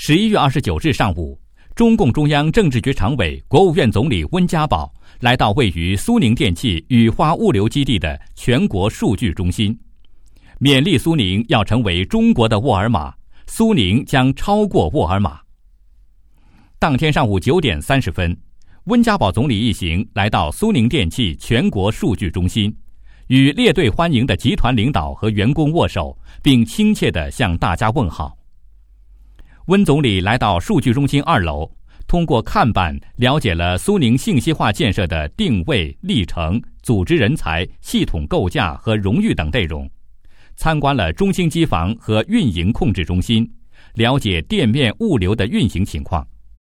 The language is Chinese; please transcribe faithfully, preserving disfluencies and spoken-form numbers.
十一月二十九日上午，中共中央政治局常委、国务院总理温家宝来到位于苏宁电器雨花物流基地的全国数据中心，勉励苏宁要成为中国的沃尔玛，苏宁将超过沃尔玛。当天上午九点三十分，温家宝总理一行来到苏宁电器全国数据中心，与列队欢迎的集团领导和员工握手，并亲切地向大家问好。温总理来到数据中心二楼，通过看板了解了苏宁信息化建设的定位、历程、组织人才、系统构架和荣誉等内容，参观了中心机房和运营控制中心，了解店面物流的运行情况。